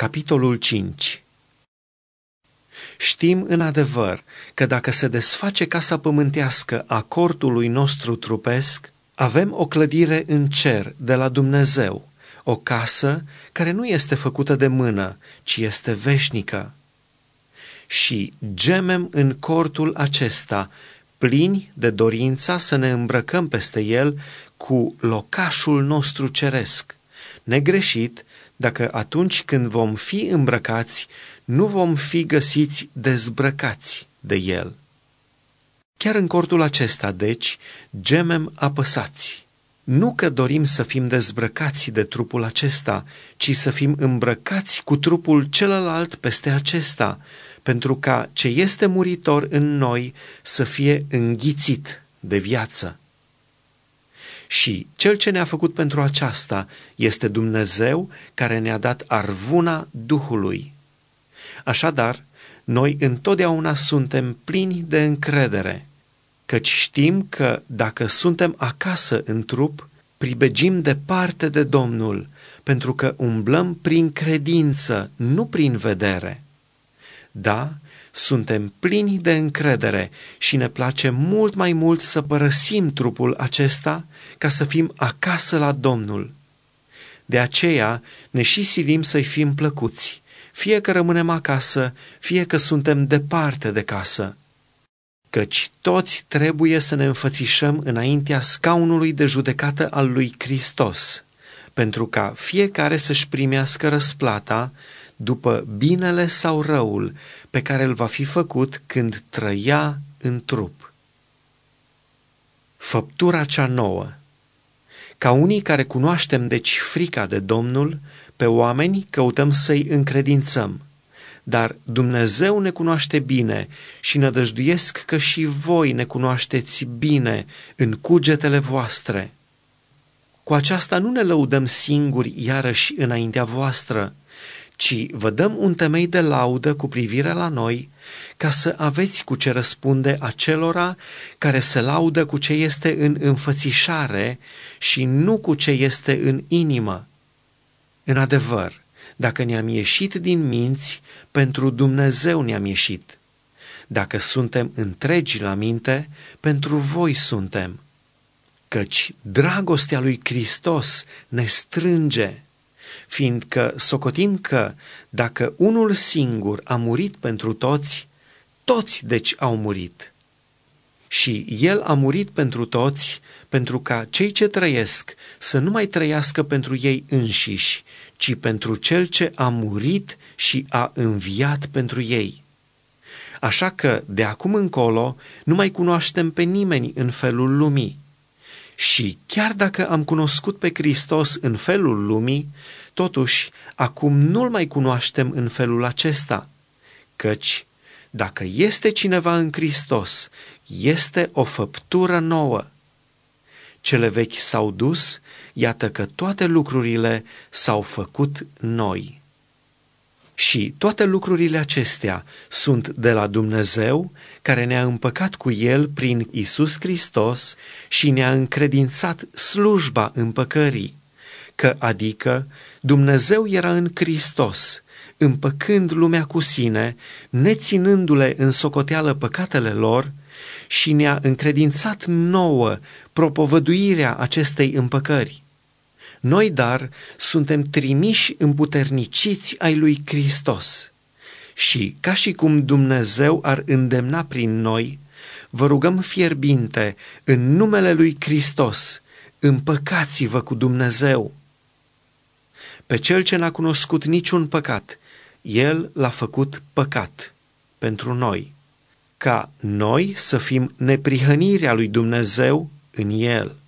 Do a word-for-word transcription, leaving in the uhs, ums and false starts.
Capitolul cinci. Știm în adevăr că dacă se desface casa pământească a cortului nostru trupesc, avem o clădire în cer de la Dumnezeu, o casă care nu este făcută de mână, ci este veșnică. Și gemem în cortul acesta, plini de dorința să ne îmbrăcăm peste el cu locașul nostru ceresc, negreșit dacă atunci când vom fi îmbrăcați, nu vom fi găsiți dezbrăcați de el. Chiar în cortul acesta, deci, gemem apăsați. Nu că dorim să fim dezbrăcați de trupul acesta, ci să fim îmbrăcați cu trupul celălalt peste acesta, pentru ca ce este muritor în noi să fie înghițit de viață. Și cel ce ne-a făcut pentru aceasta este Dumnezeu care ne-a dat arvuna Duhului. Așadar, noi întotdeauna suntem plini de încredere, căci știm că dacă suntem acasă în trup, pribegim departe de Domnul, pentru că umblăm prin credință, nu prin vedere. Da, suntem plini de încredere și ne place mult mai mult să părăsim trupul acesta ca să fim acasă la Domnul. De aceea ne și silim să-i fim plăcuți, fie că rămânem acasă, fie că suntem departe de casă. Căci toți trebuie să ne înfățișăm înaintea scaunului de judecată al lui Hristos, pentru ca fiecare să-și primească răsplata după binele sau răul pe care îl va fi făcut când trăia în trup. Făptura cea nouă. Ca unii care cunoaștem deci frica de Domnul, pe oameni căutăm să-i încredințăm, dar Dumnezeu ne cunoaște bine și nădăjduiesc că și voi ne cunoașteți bine în cugetele voastre. Cu aceasta nu ne lăudăm singuri iarăși înaintea voastră, ci vă dăm un temei de laudă cu privire la noi, ca să aveți cu ce răspunde acelora care se laudă cu ce este în înfățișare și nu cu ce este în inimă. În adevăr, dacă ne-am ieșit din minți, pentru Dumnezeu ne-am ieșit. Dacă suntem întregi la minte, pentru voi suntem. Căci dragostea lui Hristos ne strânge, fiindcă socotim că, dacă unul singur a murit pentru toți, toți deci au murit. Și El a murit pentru toți, pentru ca cei ce trăiesc să nu mai trăiască pentru ei înșiși, ci pentru Cel ce a murit și a înviat pentru ei. Așa că, de acum încolo, nu mai cunoaștem pe nimeni în felul lumii. Și chiar dacă am cunoscut pe Hristos în felul lumii, totuși, acum nu-L mai cunoaștem în felul acesta, căci, dacă este cineva în Hristos, este o făptură nouă. Cele vechi s-au dus, iată că toate lucrurile s-au făcut noi. Și toate lucrurile acestea sunt de la Dumnezeu, care ne-a împăcat cu El prin Iisus Hristos și ne-a încredințat slujba împăcării, că adică Dumnezeu era în Hristos, împăcând lumea cu sine, neținându-le în socoteală păcatele lor, și ne-a încredințat nouă propovăduirea acestei împăcări. Noi, dar, suntem trimiși împuterniciți ai lui Hristos. Și, ca și cum Dumnezeu ar îndemna prin noi, vă rugăm fierbinte, în numele lui Hristos, împăcați-vă cu Dumnezeu. Pe cel ce n-a cunoscut niciun păcat, El l-a făcut păcat pentru noi, ca noi să fim neprihănirea lui Dumnezeu în El.